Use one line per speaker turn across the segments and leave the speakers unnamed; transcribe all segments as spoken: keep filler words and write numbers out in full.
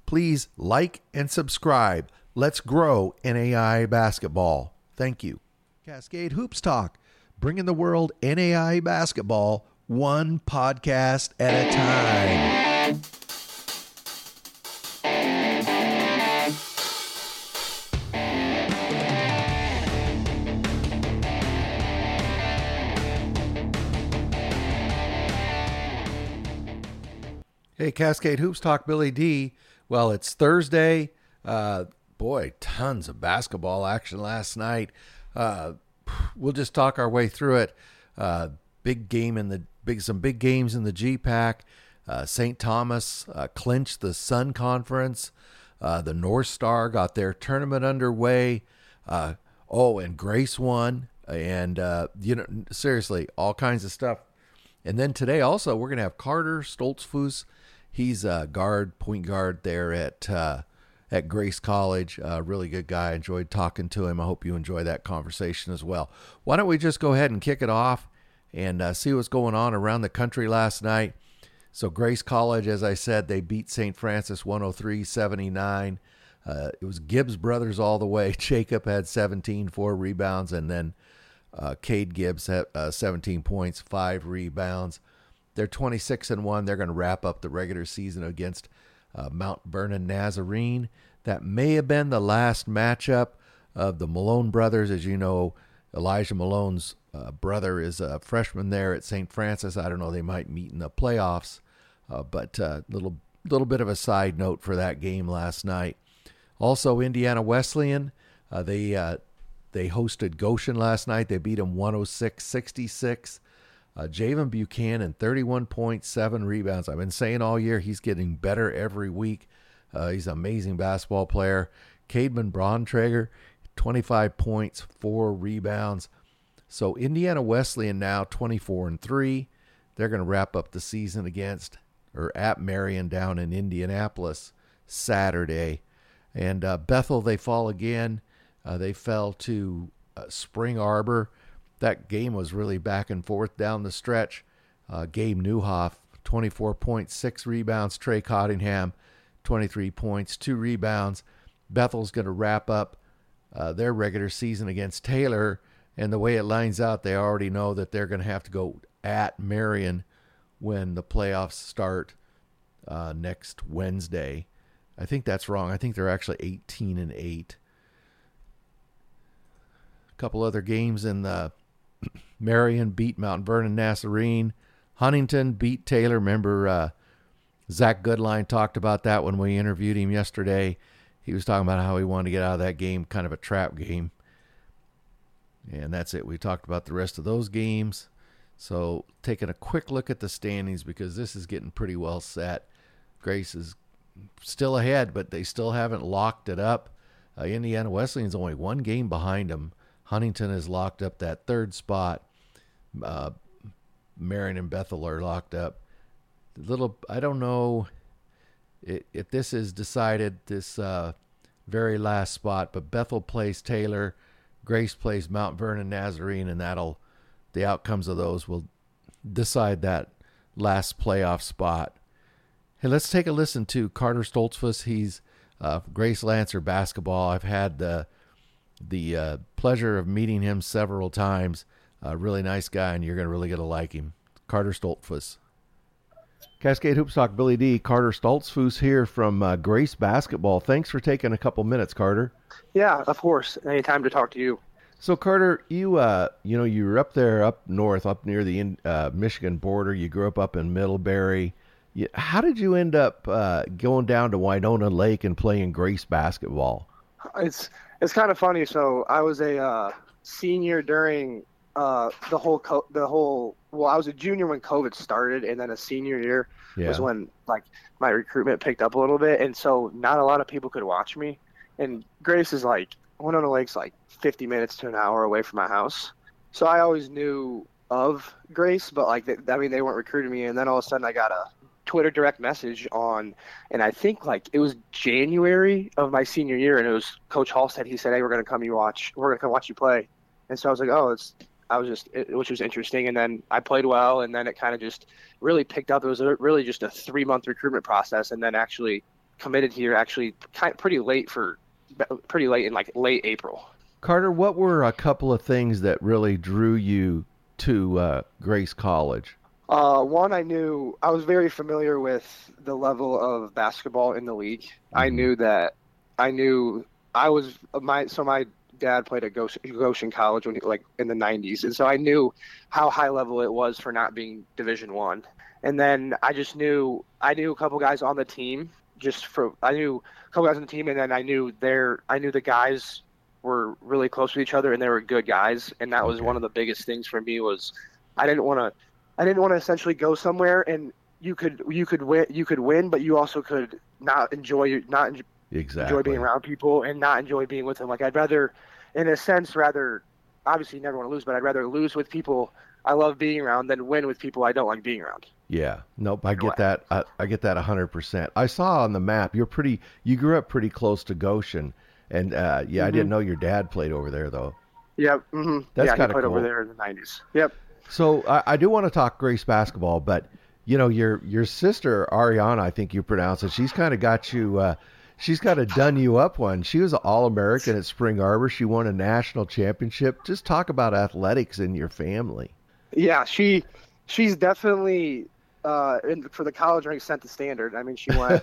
Please like and subscribe. Let's grow N A I A basketball. Thank you. Cascade Hoops Talk, bringing the world N A I A basketball one podcast at a time. Hey, Cascade Hoops Talk, Billy D. Well, it's Thursday. Uh, boy, tons of basketball action last night. Uh, we'll just talk our way through it. Uh, big game in the big, some big games in the G PAC. Uh, Saint Thomas uh, clinched the Sun Conference. Uh, the North Star got their tournament underway. Uh, oh, and Grace won. And uh, you know, seriously, all kinds of stuff. And then today also we're gonna have Carter Stoltzfus. He's a guard, point guard there at uh, at Grace College. Uh, really good guy. Enjoyed talking to him. I hope you enjoy that conversation as well. Why don't we just go ahead and kick it off and uh, see what's going on around the country last night. So Grace College, as I said, they beat Saint Francis one oh three seventy-nine. Uh, it was Gibbs brothers all the way. Jacob had seventeen, four rebounds, and then uh, Cade Gibbs had uh, seventeen points, five rebounds. They're twenty-six and one. They're going to wrap up the regular season against uh, Mount Vernon Nazarene. That may have been the last matchup of the Malone brothers. As you know, Elijah Malone's uh, brother is a freshman there at Saint Francis. I don't know. They might meet in the playoffs. Uh, but a uh, little, little bit of a side note for that game last night. Also, Indiana Wesleyan, uh, they uh, they hosted Goshen last night. They beat them one oh six sixty-six. Uh, Javen Buchanan, thirty-one points, seven rebounds. I've been saying all year he's getting better every week. Uh, he's an amazing basketball player. Cademan Brauntrager, twenty-five points, four rebounds. So Indiana Wesleyan now twenty-four and three. They're going to wrap up the season against or at Marion down in Indianapolis Saturday. And uh, Bethel, they fall again. Uh, they fell to uh, Spring Arbor. That game was really back and forth down the stretch. Uh, Gabe Newhoff, twenty-four points, six rebounds. Trey Cottingham, twenty-three points, two rebounds. Bethel's going to wrap up uh, their regular season against Taylor. And the way it lines out, they already know that they're going to have to go at Marion when the playoffs start uh, next Wednesday. I think that's wrong. I think they're actually eighteen and eight. A couple other games in the Marion beat Mount Vernon Nazarene. Huntington beat Taylor. Remember, uh, Zach Goodline talked about that when we interviewed him yesterday. He was talking about how he wanted to get out of that game, kind of a trap game. And that's it. We talked about the rest of those games. So taking a quick look at the standings because this is getting pretty well set. Grace is still ahead, but they still haven't locked it up. Uh, Indiana Wesleyan's only one game behind them. Huntington has locked up that third spot. Uh, Marion and Bethel are locked up. Little, I don't know if, if this is decided, this uh, very last spot, but Bethel plays Taylor, Grace plays Mount Vernon Nazarene, and that'll, the outcomes of those will decide that last playoff spot. Hey, let's take a listen to Carter Stoltzfus. He's uh, Grace Lancer basketball. I've had the the uh, pleasure of meeting him several times. A uh, really nice guy, and you're going to really get to like him. Carter Stoltzfus. Cascade Hoops Talk, Billy D. Carter Stoltzfus here from uh, Grace Basketball. Thanks for taking a couple minutes, Carter.
Yeah, of course. Anytime to talk to you.
So, Carter, you uh, you know, you were up there, up north, up near the uh, Michigan border. You grew up up in Middlebury. You, how did you end up uh, going down to Winona Lake and playing Grace basketball?
It's it's kind of funny. So I was a uh, senior during uh, the whole co- the whole. Well, I was a junior when COVID started, and then a senior year yeah. was when like my recruitment picked up a little bit, and so not a lot of people could watch me. And Grace is like Winona Lake's like fifty minutes to an hour away from my house, so I always knew of Grace, but like they, I mean they weren't recruiting me. And then all of a sudden I got a Twitter direct message on, and I think like it was January of my senior year, and it was Coach Halstead. He said, "Hey, we're gonna come you watch. We're gonna come watch you play." And so I was like, "Oh, it's." I was just, it, which was interesting, and then I played well, and then it kind of just really picked up. It was a, really just a three month recruitment process, and then actually committed here actually kind pretty late for pretty late in like late April.
Carter, what were a couple of things that really drew you to uh, Grace College?
Uh, one, I knew I was very familiar with the level of basketball in the league. Mm-hmm. I knew that I knew I was my so my dad played at Goshen, Goshen College when he, like in the nineties, and so I knew how high level it was for not being Division One. And then I just knew I knew a couple guys on the team. Just for I knew a couple guys on the team, and then I knew their I knew the guys were really close with each other, and they were good guys. And that was okay. One of the biggest things for me was I didn't want to I didn't want to essentially go somewhere and you could you could win you could win, but you also could not enjoy not enjoy,
exactly.
enjoy being around people and not enjoy being with them. Like I'd rather, in a sense, rather obviously you never want to lose, but I'd rather lose with people I love being around than win with people I don't like being around.
Yeah, nope, I get that. I, I get that one hundred percent. I saw on the map you're pretty. You grew up pretty close to Goshen, and uh, yeah, mm-hmm. I didn't know your dad played over there though.
Yep. Mm-hmm.
That's
yeah,
kind of
cool.
cool.
Over there in the nineties. Yep.
So I, I do want to talk Grace basketball, but you know your your sister Ariana, I think you pronounce it. She's kind of got you. Uh, she's kind of done you up one. She was an All-American at Spring Arbor. She won a national championship. Just talk about athletics in your family.
Yeah, she she's definitely. Uh, in, for the college rank, set the standard. I mean, she went.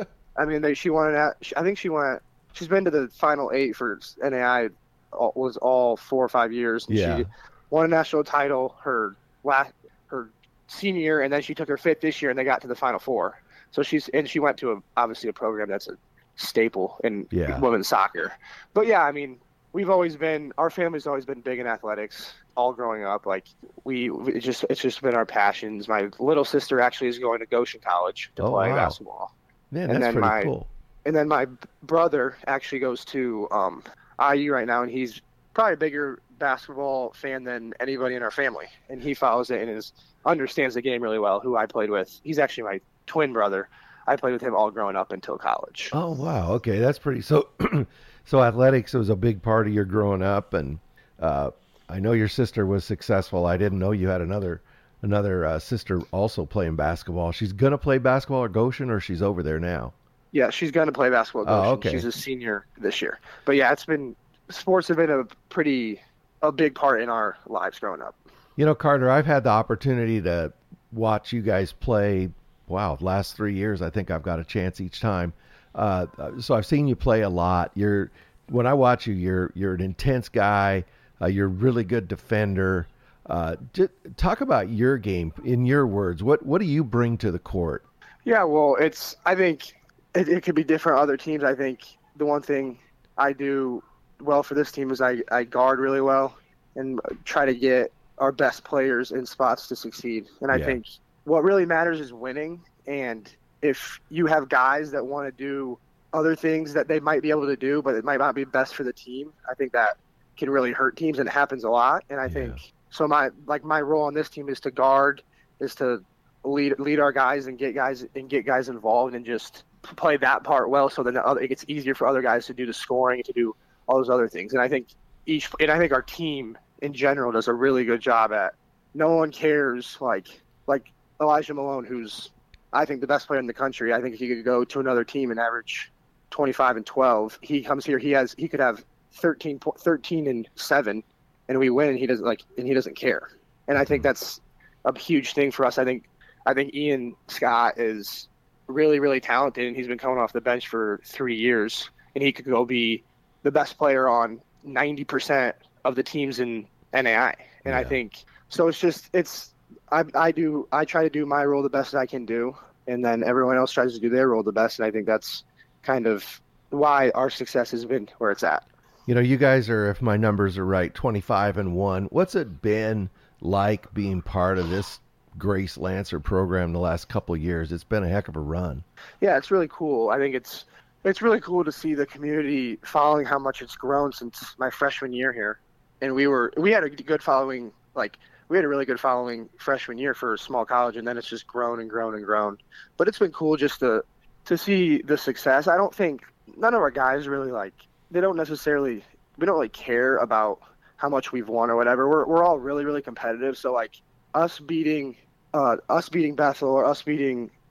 I mean, they, she won an. I think she went. She's been to the Final Eight for N A I. All, was all four or five years. And
yeah.
She won a national title her last her senior year, and then she took her fifth this year, and they got to the Final Four. So she's and she went to a obviously a program that's a staple in
yeah.
women's soccer. But yeah, I mean, we've always been our family's always been big in athletics. All growing up, like we, it just it's just been our passions. My little sister actually is going to Goshen College to
oh,
play
wow.
basketball.
Man,
and
that's
then
pretty
my,
cool.
And then my brother actually goes to um, I U right now, and he's probably a bigger basketball fan than anybody in our family. And he follows it and is understands the game really well. Who I played with, he's actually my twin brother. I played with him all growing up until college.
Oh wow, okay, that's pretty. So, so athletics was a big part of your growing up, and. Uh, I know your sister was successful. I didn't know you had another another uh, sister also playing basketball. She's going to play basketball at Goshen, or she's over there now?
Yeah, she's going to play basketball at Goshen.
Oh, okay.
She's a senior this year. But yeah, it's been sports have been a pretty a big part in our lives growing up.
You know, Carter, I've had the opportunity to watch you guys play. Wow, last three years, I think I've got a chance each time. Uh, so I've seen you play a lot. You're when I watch you, you're you're an intense guy. Uh, you're a really good defender. Uh, just talk about your game in your words. What what do you bring to the court?
Yeah, well, it's I think it, it could be different other teams. I think the one thing I do well for this team is I, I guard really well and try to get our best players in spots to succeed. And I
yeah.
think what really matters is winning. And if you have guys that want to do other things that they might be able to do, but it might not be best for the team, I think that can really hurt teams, and it happens a lot. And I yeah. think so. My like my role on this team is to guard, is to lead lead our guys and get guys and get guys involved and just play that part well, so then the other, it gets easier for other guys to do the scoring, to do all those other things. And I think each and I think our team in general does a really good job at. No one cares like like Elijah Malone, who's I think the best player in the country. I think he could go to another team and average twenty-five and twelve. He comes here, he has he could have thirteen, thirteen and seven, and we win, and he doesn't like, and he doesn't care. And I think that's a huge thing for us. I think, I think Ian Scott is really, really talented, and he's been coming off the bench for three years, and he could go be the best player on ninety percent of the teams in N A I. And yeah. I think so. It's just, it's, I, I do, I try to do my role the best I can do, and then everyone else tries to do their role the best. And I think that's kind of why our success has been where it's at.
You know, you guys are, if my numbers are right, twenty-five and one. What's it been like being part of this Grace Lancer program the last couple of years? It's been a heck of a run.
Yeah, it's really cool. I think it's it's really cool to see the community following how much it's grown since my freshman year here. And we were we had a good following, like we had a really good following freshman year for a small college, and then it's just grown and grown and grown. But it's been cool just to to see the success. I don't think none of our guys really like. They don't necessarily, we don't really care about how much we've won or whatever. We're we're all really, really competitive. So like us beating, uh, us beating Bethel or us beating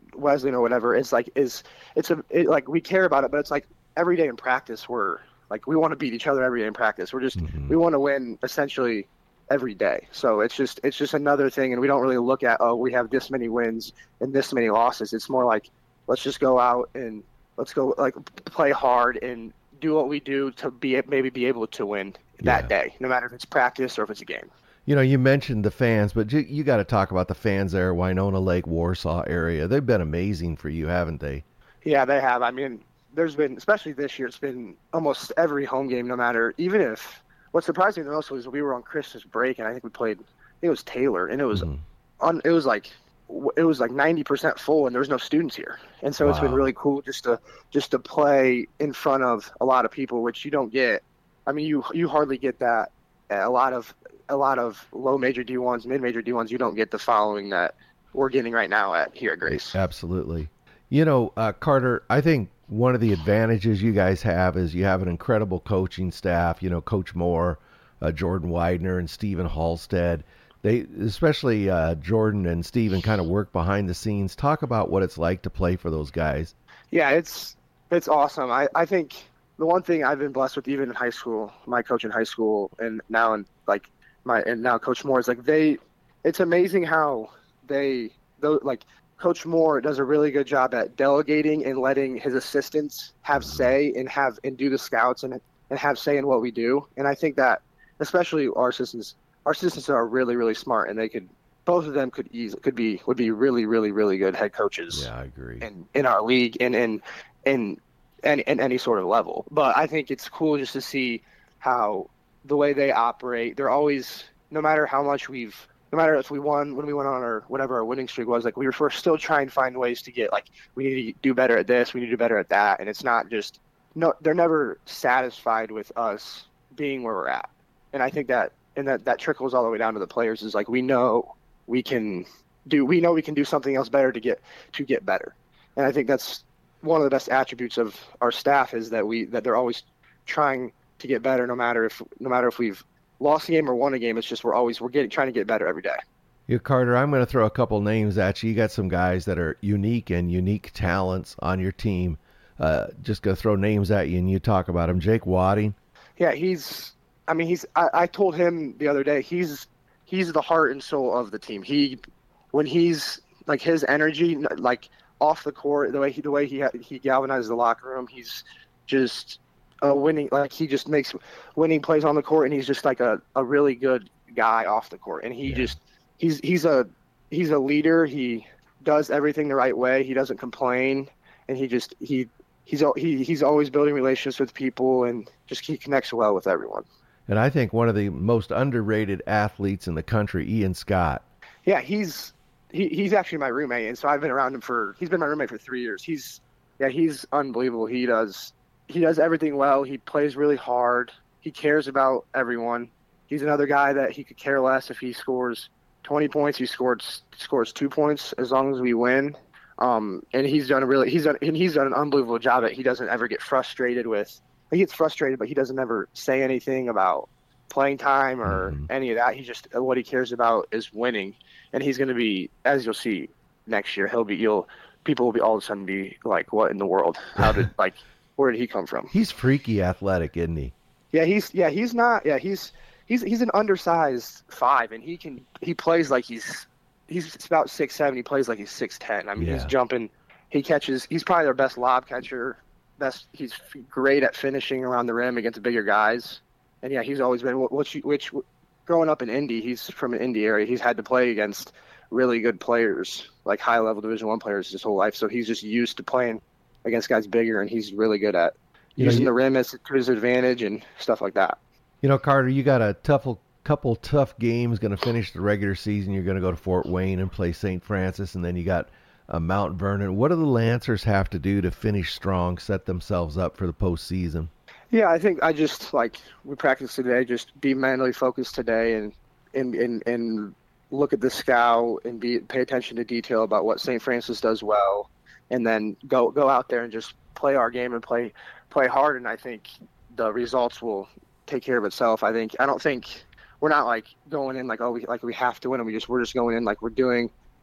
Wesleyan or whatever is like is it's a it, like we care about it, but it's like every day in practice we're like we want to beat each other every day in practice. We're just mm-hmm. we want to win essentially every day. So it's just it's just another thing, and we don't really look at, oh, we have this many wins and this many losses. It's more like, let's just go out and let's go like play hard and do what we do to be maybe be able to win that yeah. day, no matter if it's practice or if it's a game.
You know, you mentioned the fans, but you, you got to talk about the fans there, Winona Lake, Warsaw area. They've been amazing for you, haven't they?
Yeah, they have. I mean, there's been, especially this year, it's been almost every home game, no matter, even if, what surprised me the most was we were on Christmas break, and I think we played, I think it was Taylor, and it was, mm-hmm. on, it was like, it was like ninety percent full, and there was no students here. And so wow. it's been really cool just to, just to play in front of a lot of people, which you don't get. I mean, you, you hardly get that. A lot of, a lot of low major D ones, mid major D ones, you don't get the following that we're getting right now at here at Grace.
Absolutely. You know, uh, Carter, I think one of the advantages you guys have is you have an incredible coaching staff. You know, Coach Moore, uh, Jordan Widener, and Stephen Halstead. They, especially uh, Jordan and Stephen, kind of work behind the scenes. Talk about what it's like to play for those guys.
Yeah, it's it's awesome. I, I think the one thing I've been blessed with, even in high school, my coach in high school, and now in like my and now Coach Moore, is like they. It's amazing how they though like. Coach Moore does a really good job at delegating and letting his assistants have say and have and do the scouts and and have say in what we do. And I think that especially our assistants, our assistants are really really smart, and they could both of them could easily could be would be really really really good head coaches.
Yeah, I agree.
In in our league and in in in, in any sort of level. But I think it's cool just to see how the way they operate. They're always, no matter how much we've. No matter if we won, when we went on our, whatever our winning streak was, like we were, we're still trying to find ways to get, like, we need to do better at this, we need to do better at that. And it's not just, no, they're never satisfied with us being where we're at. And I think that, and that, that trickles all the way down to the players is like, we know we can do, we know we can do something else better to get, to get better. And I think that's one of the best attributes of our staff is that we, that they're always trying to get better no matter if, no matter if we've lost a game or won a game. It's just we're always we're getting trying to get better every day.
Yeah, Carter, I'm going to throw a couple names at you. You got some guys that are unique and unique talents on your team. Uh, just going to throw names at you and you talk about them. Jake Wadding.
Yeah, he's. I mean, he's. I, I told him the other day. He's he's the heart and soul of the team. He when he's like his energy, like off the court, the way he the way he he galvanizes the locker room. He's just. Uh, winning, like he just makes winning plays on the court, and he's just like a, a really good guy off the court. And he yeah. just he's he's a he's a leader. He does everything the right way. He doesn't complain, and he just he he's he he's always building relationships with people, and just he connects well with everyone.
And I think one of the most underrated athletes in the country, Ian Scott.
Yeah, he's he, he's actually my roommate, and so I've been around him for he's been my roommate for three years. He's yeah he's unbelievable. He does. He does everything well. He plays really hard. He cares about everyone. He's another guy that he could care less if he scores twenty points. He scores scores two points as long as we win. Um, and he's done a really he's done and he's done an unbelievable job at. He doesn't ever get frustrated with. He gets frustrated, but he doesn't ever say anything about playing time or mm-hmm. any of that. He just what he cares about is winning. And he's going to be, as you'll see next year, he'll be you'll people will be all of a sudden be like, what in the world? How did like. Where did he come from?
He's freaky athletic, isn't he?
Yeah, he's yeah, he's not yeah, he's he's he's an undersized five, and he can he plays like he's he's about six seven, he plays like he's six ten. I mean, yeah. he's jumping, he catches, he's probably their best lob catcher. Best he's great at finishing around the rim against bigger guys. And yeah, he's always been which which growing up in Indy, he's from an Indy area. He's had to play against really good players, like high level Division One players his whole life. So he's just used to playing against guys bigger, and he's really good at you using know, you, the rim as to his advantage and stuff like that.
You know, Carter, you got a tough, couple tough games going to finish the regular season. You're going to go to Fort Wayne and play Saint Francis, and then you got uh, Mount Vernon. What do the Lancers have to do to finish strong, set themselves up for the postseason?
Yeah, I think I just, like, we practiced today, just be mentally focused today and and, and, and look at the scout and be pay attention to detail about what Saint Francis does well. And then go go out there and just play our game and play play hard. And I think the results will take care of itself. I think I don't think we're not like going in like oh we like we have to win, and we just we're just going in like we're doing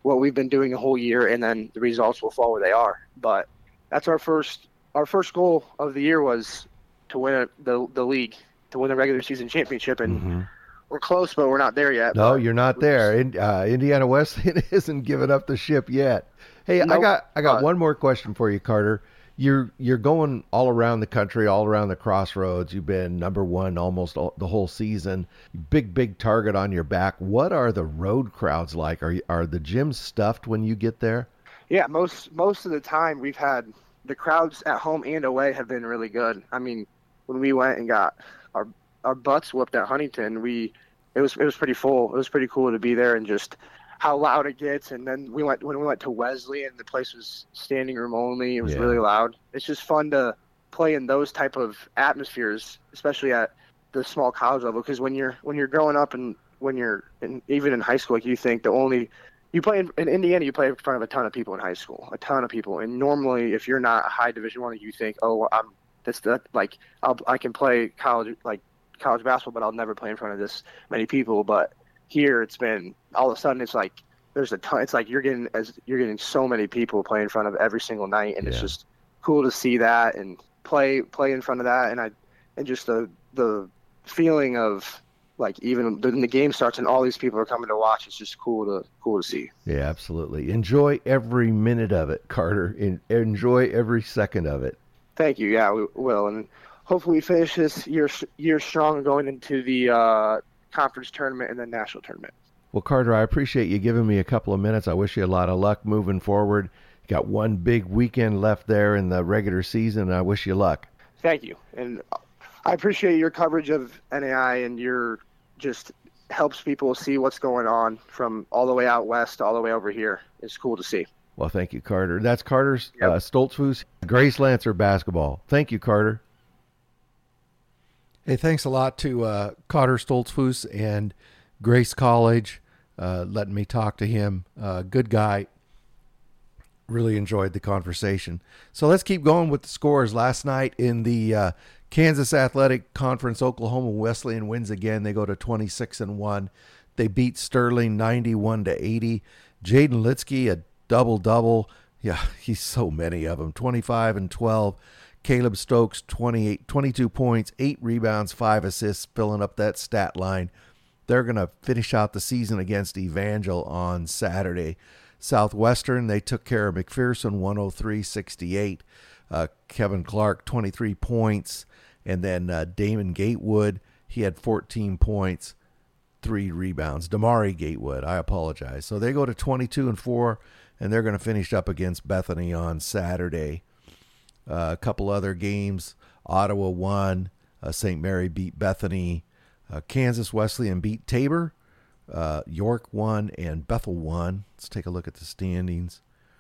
what we've been doing a whole year, and then the results will fall where they are. But that's our first our first goal of the year was to win a, the the league, to win the regular season championship, and mm-hmm. we're close, but we're not there yet.
No, you're not there. In, uh, Indiana Wesleyan isn't giving up the ship yet. Hey, nope. I got I got uh, one more question for you, Carter. You're you're going all around the country, all around the crossroads. You've been number one almost all, the whole season. Big, big target on your back. What are the road crowds like? Are you, are the gyms stuffed when you get there?
Yeah, most most of the time we've had the crowds at home and away have been really good. I mean, when we went and got our our butts whooped at Huntington, we it was it was pretty full. It was pretty cool to be there and just how loud it gets. And then we went when we went to Wesley and the place was standing room only. It was yeah. really loud. It's just fun to play in those type of atmospheres, especially at the small college level. Because when you're when you're growing up and when you're in, even in high school, like you think the only you play in, in Indiana, you play in front of a ton of people in high school, a ton of people. And normally, if you're not a high Division One, you think, oh, I'm that's the like I'll, I can play college like college basketball, but I'll never play in front of this many people. But here it's been all of a sudden it's like there's a ton. It's like you're getting as you're getting so many people play in front of every single night, and yeah. it's just cool to see that and play play in front of that, and I and just the the feeling of like even when the game starts and all these people are coming to watch, it's just cool to cool to see.
Yeah, absolutely. Enjoy every minute of it, Carter. Enjoy every second of it.
Thank you. Yeah, we will, and hopefully we finish this year year strong going into the uh, conference tournament and then national tournament.
Well, Carter, I appreciate you giving me a couple of minutes. I wish you a lot of luck moving forward. You got one big weekend left there in the regular season, and I wish you luck.
Thank you, and I appreciate your coverage of N A I, and your just helps people see what's going on from all the way out west all the way over here. It's cool to see.
Well, thank you, Carter. That's Carter yep. uh, Stoltzfus, Grace Lancer basketball. Thank you, Carter. Hey, thanks a lot to uh, Carter Stoltzfus and Grace College uh, letting me talk to him. Uh, good guy. Really enjoyed the conversation. So let's keep going with the scores. Last night in the uh, Kansas Athletic Conference, Oklahoma Wesleyan wins again. They go to twenty-six and one. They beat Sterling ninety-one to eighty. Jaden Litsky, a double-double. Yeah, he's so many of them. twenty-five and twelve. Caleb Stokes, twenty-eight, twenty-two points, eight rebounds, five assists, filling up that stat line. They're going to finish out the season against Evangel on Saturday. Southwestern, they took care of McPherson, one oh three sixty-eight. Uh, Kevin Clark, twenty-three points. And then uh, Damon Gatewood, he had fourteen points, three rebounds. Damari Gatewood, I apologize. So they go to twenty-two and four, and they're going to finish up against Bethany on Saturday. Uh, a couple other games. Ottawa won. Uh, Saint Mary beat Bethany. Uh, Kansas Wesleyan beat Tabor. Uh, York won and Bethel won. Let's take a look at the standings.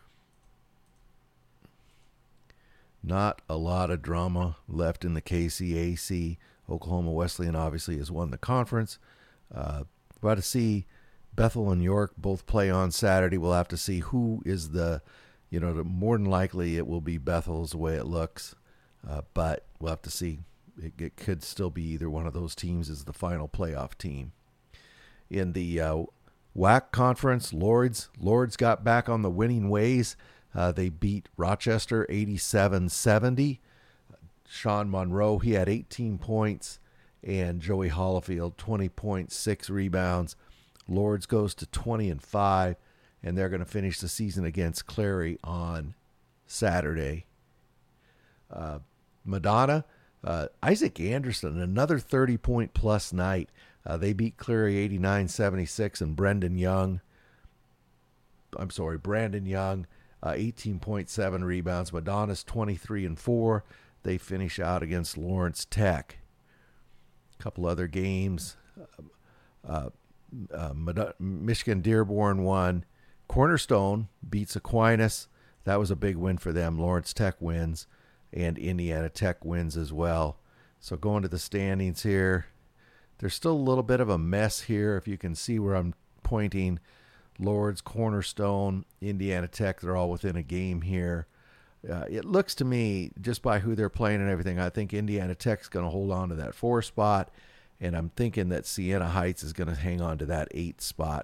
Not a lot of drama left in the K C A C. Oklahoma Wesleyan obviously has won the conference. Uh, about to see Bethel and York both play on Saturday. We'll have to see who is the, you know, the, more than likely it will be Bethel's the way it looks. Uh, but we'll have to see. It, it could still be either one of those teams as the final playoff team. In the uh, W A C conference, Lourdes, Lourdes got back on the winning ways. Uh, they beat Rochester eighty-seven seventy. Sean Monroe, he had eighteen points, and Joey Hollifield, twenty points, six rebounds. Lourdes goes to twenty and five, and they're going to finish the season against Clary on Saturday. Uh, Madonna, uh, Isaac Anderson, another thirty-point plus night. Uh, they beat Clary eighty-nine seventy-six, and Brendan Young, I'm sorry, Brandon Young, uh, eighteen point seven rebounds. Madonna's twenty-three and four. They finish out against Lawrence Tech. A couple other games. Uh, uh, Mad- Michigan Dearborn won. Cornerstone beats Aquinas. That was a big win for them. Lawrence Tech wins, and Indiana Tech wins as well. So going to the standings here, there's still a little bit of a mess here. If you can see where I'm pointing, Lourdes, Cornerstone, Indiana Tech, they're all within a game here. Uh, it looks to me, just by who they're playing and everything, I think Indiana Tech's going to hold on to that four spot, and I'm thinking that Siena Heights is going to hang on to that eight spot.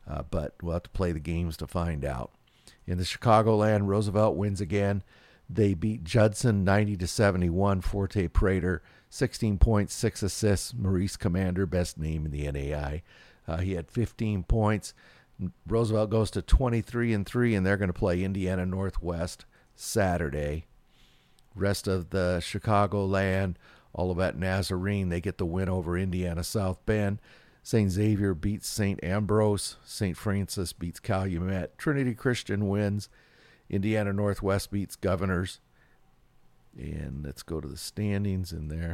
uh, but we'll have to play the games to find out. In the Chicagoland, Roosevelt wins again. They beat Judson ninety to seventy-one. Forte Prater, sixteen points, six assists. Maurice Commander, best name in the N A I. Uh, he had fifteen points. Roosevelt goes to twenty-three and three, and they're going to play Indiana Northwest Saturday. Rest of the Chicagoland, Olivet Nazarene, they get the win over Indiana South Bend. Saint Xavier beats Saint Ambrose. Saint Francis beats Calumet. Trinity Christian wins. Indiana Northwest beats Governors. And let's go to the standings in there.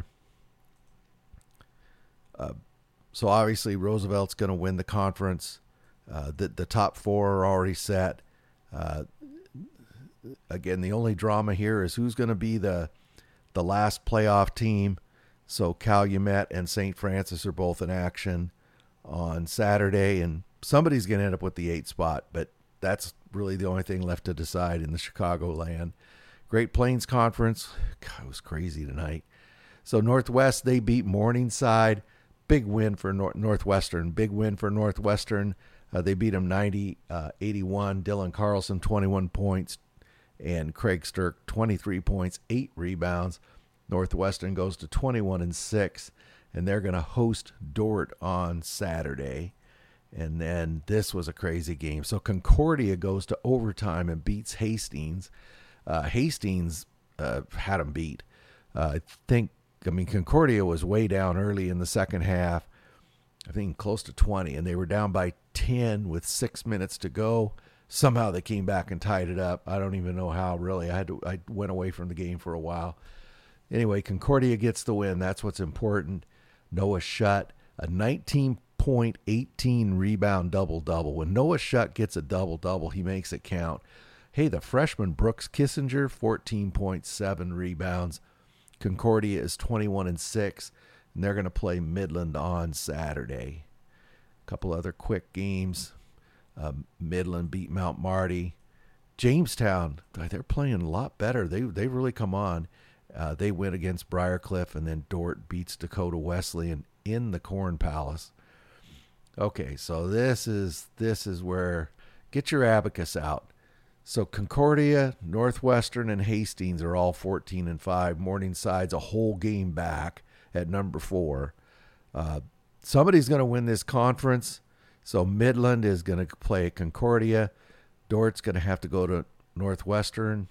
Uh, so obviously Roosevelt's going to win the conference. Uh, the, the top four are already set. Uh, again, the only drama here is who's going to be the the last playoff team. So Calumet and Saint Francis are both in action on Saturday, and somebody's going to end up with the eighth spot, but that's really the only thing left to decide in the Chicagoland. Great Plains Conference, God, it was crazy tonight. So Northwest, they beat Morningside. Big win for Nor- Northwestern. Big win for Northwestern. Uh, they beat them ninety eighty-one. Dylan Carlson, twenty-one points. And Craig Sturck, twenty-three points, eight rebounds. Northwestern goes to twenty-one and six, and they're going to host Dort on Saturday. And then this was a crazy game. So Concordia goes to overtime and beats Hastings. Uh, Hastings uh, had them beat. Uh, I think, I mean, Concordia was way down early in the second half, I think close to twenty, and they were down by ten with six minutes to go. Somehow they came back and tied it up. I don't even know how, really. I had to, I went away from the game for a while. Anyway, Concordia gets the win. That's what's important. Noah Shutt, a nineteen point, eighteen rebound double-double. When Noah Shutt gets a double-double, he makes it count. Hey, the freshman Brooks Kissinger, fourteen point seven rebounds. Concordia is twenty-one and six, and they're going to play Midland on Saturday. A couple other quick games. Um, Midland beat Mount Marty. Jamestown, they're playing a lot better. They they really come on. Uh, they win against Briarcliff, and then Dort beats Dakota Wesleyan in the Corn Palace. Okay, so this is this is where get your abacus out. So Concordia, Northwestern, and Hastings are all fourteen and five. Morningside's a whole game back at number four. Uh, somebody's going to win this conference. So Midland is going to play Concordia. Dort's going to have to go to Northwestern.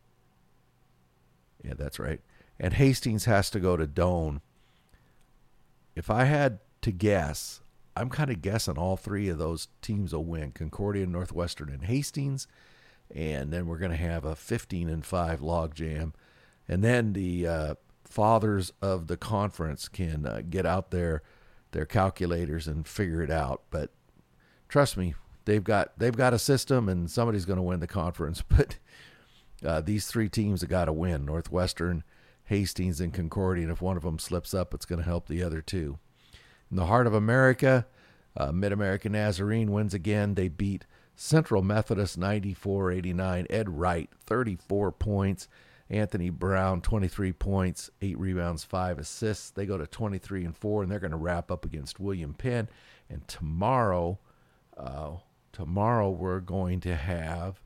Yeah, that's right. And Hastings has to go to Doane. If I had to guess, I'm kind of guessing all three of those teams will win. Concordia, Northwestern, and Hastings. And then we're going to have a fifteen and five logjam. And then the uh, fathers of the conference can uh, get out their their calculators and figure it out. But trust me, they've got they've got a system, and somebody's going to win the conference. But uh, these three teams have got to win: Northwestern, Hastings, and Concordia. And if one of them slips up, it's going to help the other two. In the heart of America, uh, Mid-American Nazarene wins again. They beat Central Methodist ninety-four eighty-nine. Ed Wright, thirty-four points. Anthony Brown, twenty-three points, eight rebounds, five assists. They go to twenty-three and four, and they're going to wrap up against William Penn. And tomorrow, uh, tomorrow we're going to have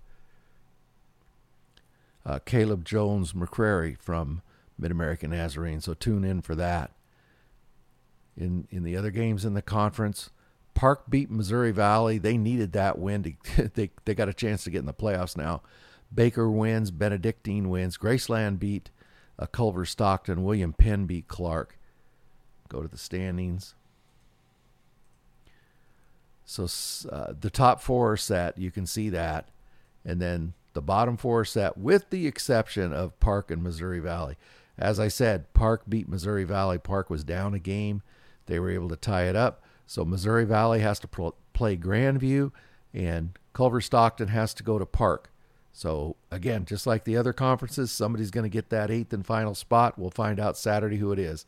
uh, Caleb Jones McCrary from Mid-American Nazarene. So tune in for that. In in the other games in the conference, Park beat Missouri Valley. They needed that win. To, they, they got a chance to get in the playoffs now. Baker wins. Benedictine wins. Graceland beat uh, Culver Stockton. William Penn beat Clark. Go to the standings. So uh, the top four are set. You can see that. And then the bottom four are set with the exception of Park and Missouri Valley. As I said, Park beat Missouri Valley. Park was down a game. They were able to tie it up. So Missouri Valley has to pro- play Grandview, and Culver Stockton has to go to Park. So, again, just like the other conferences, somebody's going to get that eighth and final spot. We'll find out Saturday who it is.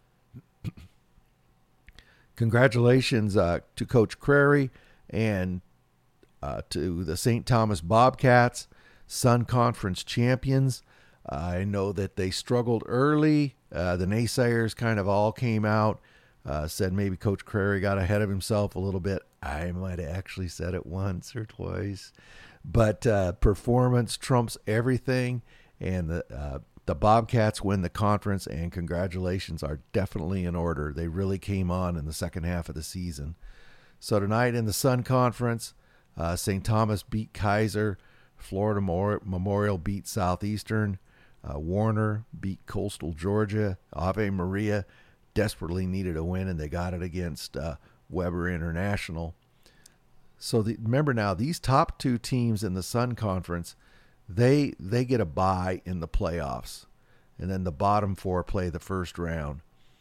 Congratulations uh, to Coach Crary and uh, to the Saint Thomas Bobcats, Sun Conference champions. Uh, I know that they struggled early. Uh, the naysayers kind of all came out. Uh, said maybe Coach Crary got ahead of himself a little bit. I might have actually said it once or twice. But uh, performance trumps everything, and the uh, the Bobcats win the conference, and congratulations are definitely in order. They really came on in the second half of the season. So tonight in the Sun Conference, uh, Saint Thomas beat Kaiser, Florida Memorial beat Southeastern, uh, Warner beat Coastal Georgia, Ave Maria desperately needed a win, and they got it against uh, Weber International. So the, remember now, these top two teams in the Sun Conference, they they get a bye in the playoffs, and then the bottom four play the first round.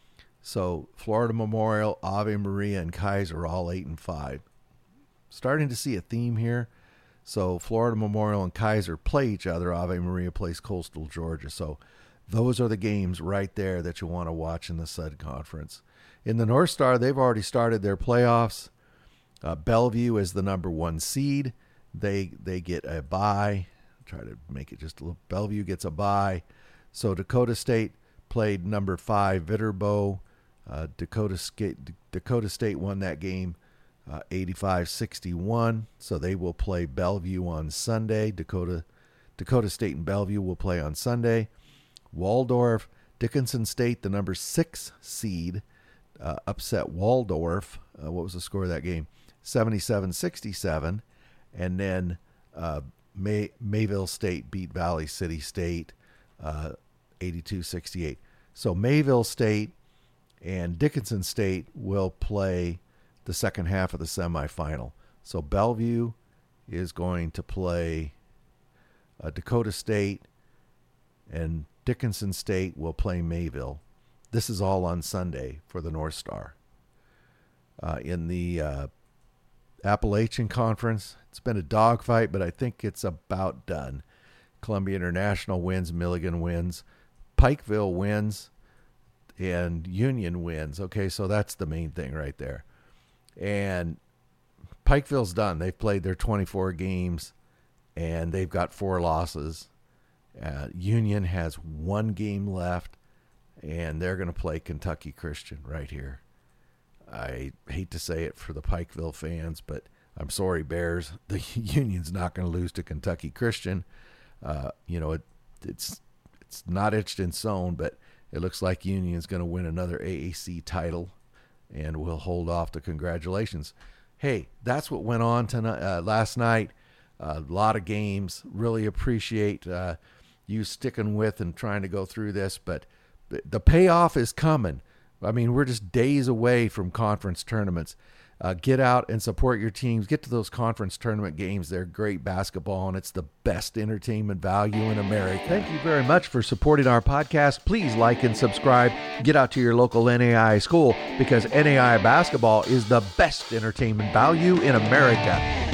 So Florida Memorial, Ave Maria, and Kaiser are all eight and five. Starting to see a theme here. So Florida Memorial and Kaiser play each other. Ave Maria plays Coastal Georgia. So those are the games right there that you want to watch in the Sun Conference. In the North Star, they've already started their playoffs. Uh, Bellevue is the number one seed. They they get a bye. Try to make it just a little. Bellevue gets a bye. So Dakota State played number five Viterbo. Uh, Dakota State Dakota State won that game uh, eighty-five sixty-one. So they will play Bellevue on Sunday. Dakota Dakota State and Bellevue will play on Sunday. Waldorf, Dickinson State, the number six seed, uh, upset Waldorf. Uh, what was the score of that game? seventy-seven sixty-seven. And then uh, May, Mayville State beat Valley City State uh, eighty-two sixty-eight. So Mayville State and Dickinson State will play the second half of the semifinal. So Bellevue is going to play uh, Dakota State, and Dickinson State will play Mayville. This is all on Sunday for the North Star. Uh, in the uh, Appalachian Conference, it's been a dogfight, but I think it's about done. Columbia International wins, Milligan wins, Pikeville wins, and Union wins. Okay, so that's the main thing right there. And Pikeville's done. They've played their twenty-four games, and they've got four losses. Uh, Union has one game left, and they're going to play Kentucky Christian right here. I hate to say it for the Pikeville fans, but I'm sorry, Bears. The Union's not going to lose to Kentucky Christian. Uh, you know, it, it's it's not etched in stone, but it looks like Union's going to win another A A C title, and we'll hold off the congratulations. Hey, that's what went on tonight, uh, last night. A lot of games. Really appreciate uh, you sticking with and trying to go through this, but the, the payoff is coming. I mean, we're just days away from conference tournaments. Uh, get out and support your teams. Get to those conference tournament games. They're great basketball, and it's the best entertainment value in America. Thank you very much for supporting our podcast. Please like and subscribe. Get out to your local N A I A school, because N A I A basketball is the best entertainment value in America.